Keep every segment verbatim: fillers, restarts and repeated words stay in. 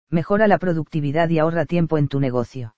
Mejora la productividad y ahorra tiempo en tu negocio.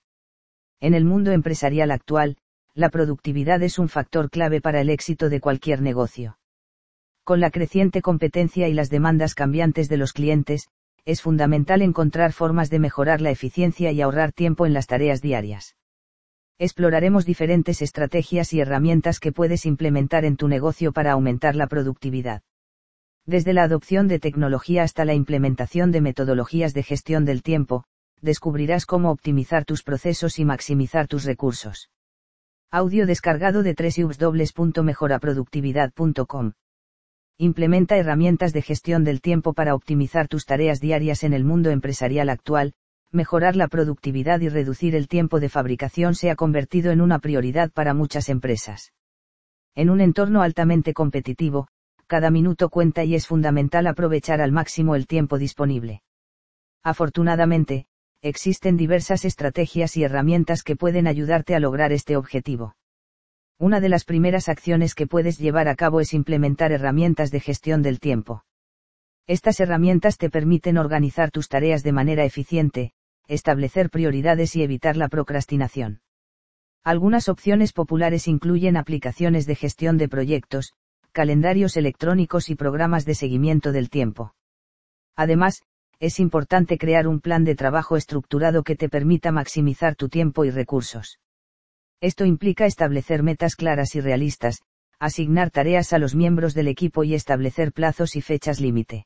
En el mundo empresarial actual, la productividad es un factor clave para el éxito de cualquier negocio. Con la creciente competencia y las demandas cambiantes de los clientes, es fundamental encontrar formas de mejorar la eficiencia y ahorrar tiempo en las tareas diarias. Exploraremos diferentes estrategias y herramientas que puedes implementar en tu negocio para aumentar la productividad. Desde la adopción de tecnología hasta la implementación de metodologías de gestión del tiempo, descubrirás cómo optimizar tus procesos y maximizar tus recursos. Audio descargado de doble u doble u doble u punto mejora productividad punto com. Implementa herramientas de gestión del tiempo para optimizar tus tareas diarias en el mundo empresarial actual. Mejorar la productividad y reducir el tiempo de fabricación se ha convertido en una prioridad para muchas empresas. En un entorno altamente competitivo, cada minuto cuenta y es fundamental aprovechar al máximo el tiempo disponible. Afortunadamente, existen diversas estrategias y herramientas que pueden ayudarte a lograr este objetivo. Una de las primeras acciones que puedes llevar a cabo es implementar herramientas de gestión del tiempo. Estas herramientas te permiten organizar tus tareas de manera eficiente, establecer prioridades y evitar la procrastinación. Algunas opciones populares incluyen aplicaciones de gestión de proyectos, calendarios electrónicos y programas de seguimiento del tiempo. Además, es importante crear un plan de trabajo estructurado que te permita maximizar tu tiempo y recursos. Esto implica establecer metas claras y realistas, asignar tareas a los miembros del equipo y establecer plazos y fechas límite.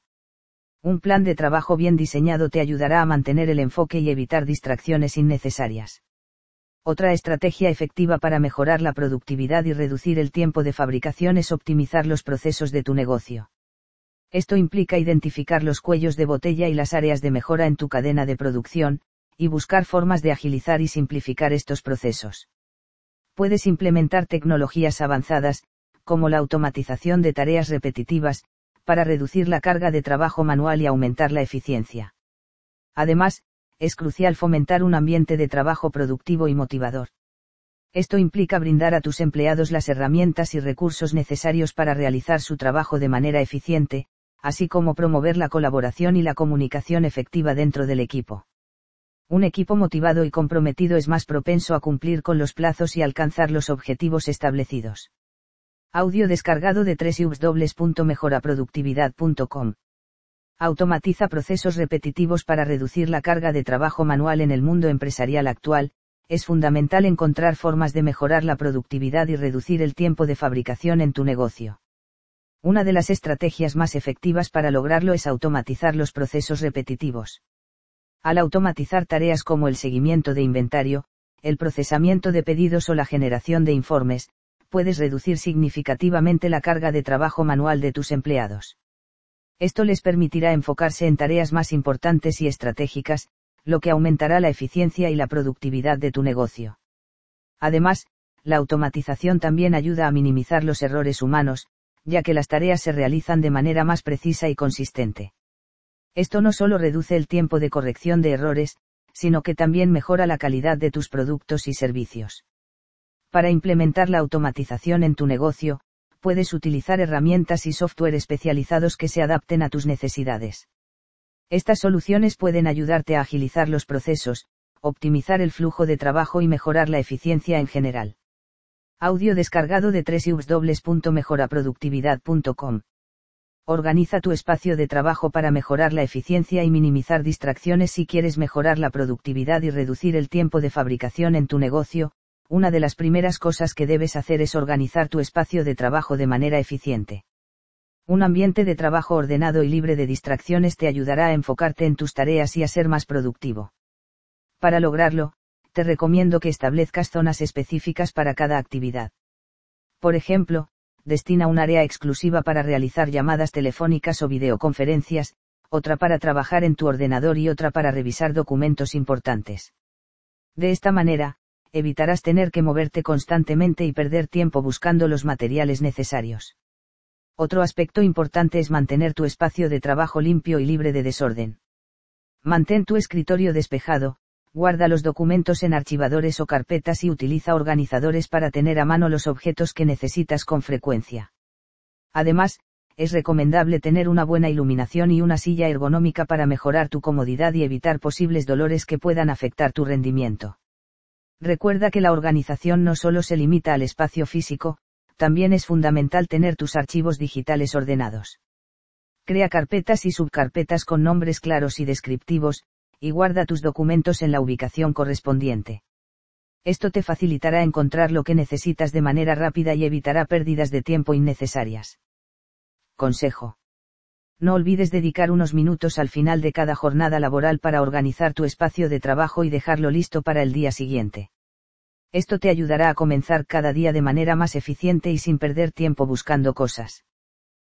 Un plan de trabajo bien diseñado te ayudará a mantener el enfoque y evitar distracciones innecesarias. Otra estrategia efectiva para mejorar la productividad y reducir el tiempo de fabricación es optimizar los procesos de tu negocio. Esto implica identificar los cuellos de botella y las áreas de mejora en tu cadena de producción, y buscar formas de agilizar y simplificar estos procesos. Puedes implementar tecnologías avanzadas, como la automatización de tareas repetitivas, para reducir la carga de trabajo manual y aumentar la eficiencia. Además, es crucial fomentar un ambiente de trabajo productivo y motivador. Esto implica brindar a tus empleados las herramientas y recursos necesarios para realizar su trabajo de manera eficiente, así como promover la colaboración y la comunicación efectiva dentro del equipo. Un equipo motivado y comprometido es más propenso a cumplir con los plazos y alcanzar los objetivos establecidos. Audio descargado de doble u doble u doble u punto mejora productividad punto com. Automatiza procesos repetitivos para reducir la carga de trabajo manual en el mundo empresarial actual. Es fundamental encontrar formas de mejorar la productividad y reducir el tiempo de fabricación en tu negocio. Una de las estrategias más efectivas para lograrlo es automatizar los procesos repetitivos. Al automatizar tareas como el seguimiento de inventario, el procesamiento de pedidos o la generación de informes, puedes reducir significativamente la carga de trabajo manual de tus empleados. Esto les permitirá enfocarse en tareas más importantes y estratégicas, lo que aumentará la eficiencia y la productividad de tu negocio. Además, la automatización también ayuda a minimizar los errores humanos, ya que las tareas se realizan de manera más precisa y consistente. Esto no solo reduce el tiempo de corrección de errores, sino que también mejora la calidad de tus productos y servicios. Para implementar la automatización en tu negocio, puedes utilizar herramientas y software especializados que se adapten a tus necesidades. Estas soluciones pueden ayudarte a agilizar los procesos, optimizar el flujo de trabajo y mejorar la eficiencia en general. Audio descargado de doble u doble u doble u punto mejora productividad punto com. Organiza tu espacio de trabajo para mejorar la eficiencia y minimizar distracciones. Si quieres mejorar la productividad y reducir el tiempo de fabricación en tu negocio, una de las primeras cosas que debes hacer es organizar tu espacio de trabajo de manera eficiente. Un ambiente de trabajo ordenado y libre de distracciones te ayudará a enfocarte en tus tareas y a ser más productivo. Para lograrlo, te recomiendo que establezcas zonas específicas para cada actividad. Por ejemplo, destina un área exclusiva para realizar llamadas telefónicas o videoconferencias, otra para trabajar en tu ordenador y otra para revisar documentos importantes. De esta manera, evitarás tener que moverte constantemente y perder tiempo buscando los materiales necesarios. Otro aspecto importante es mantener tu espacio de trabajo limpio y libre de desorden. Mantén tu escritorio despejado, guarda los documentos en archivadores o carpetas y utiliza organizadores para tener a mano los objetos que necesitas con frecuencia. Además, es recomendable tener una buena iluminación y una silla ergonómica para mejorar tu comodidad y evitar posibles dolores que puedan afectar tu rendimiento. Recuerda que la organización no solo se limita al espacio físico, también es fundamental tener tus archivos digitales ordenados. Crea carpetas y subcarpetas con nombres claros y descriptivos, y guarda tus documentos en la ubicación correspondiente. Esto te facilitará encontrar lo que necesitas de manera rápida y evitará pérdidas de tiempo innecesarias. Consejo. No olvides dedicar unos minutos al final de cada jornada laboral para organizar tu espacio de trabajo y dejarlo listo para el día siguiente. Esto te ayudará a comenzar cada día de manera más eficiente y sin perder tiempo buscando cosas.